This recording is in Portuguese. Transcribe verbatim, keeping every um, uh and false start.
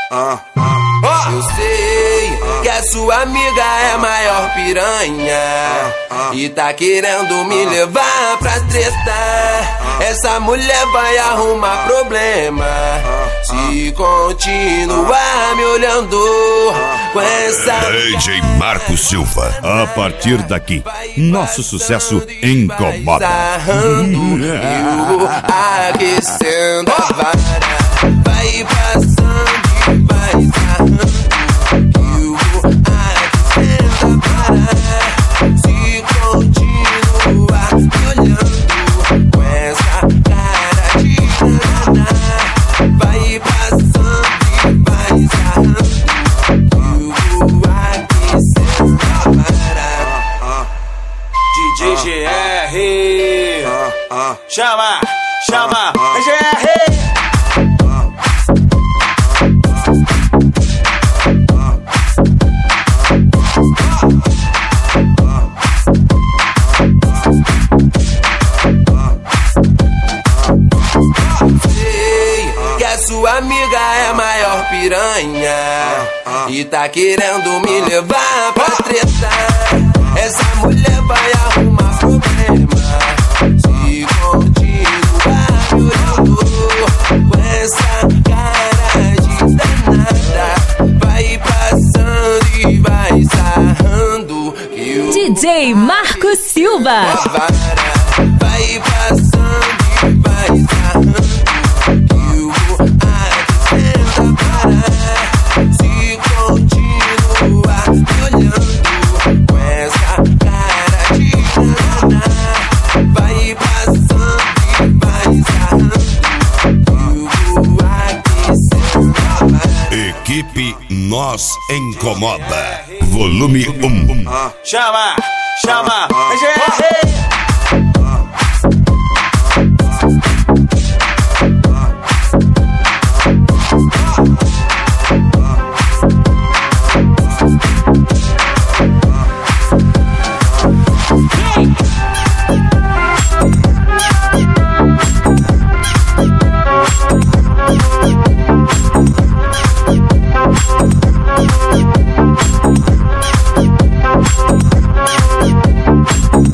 Ah, ah, eu sei que a sua amiga é maior piranha e tá querendo me levar pra treta. Essa mulher vai arrumar problema se continuar me olhando com essa... D J Marco Silva. A partir daqui, nosso sucesso incomoda. Eu aquecendo a vara, vai passando e vai sarrando. Eu aquecendo a vara, se continuar me olhando com essa cara de nada. Vai passando e vai sarrando. Eu aquecendo a vara. D J G R, chama, chama, G R. Sei que a sua amiga é maior piranha e tá querendo me levar pra treta. Essa mulher vai arrumar problema se continuar me olhando com essa cara de danada. Vai passando e vai sarrando. D J Marco Silva. Vai passando e vai sarrando. Eu vou aquecendo a vara se continuar me olhando com essa cara de nada. Vai passando e vai sarrando. Eu vou aquecendo a vara. Equipe Nós Incomoda. Volume um. Chama, chama, G R.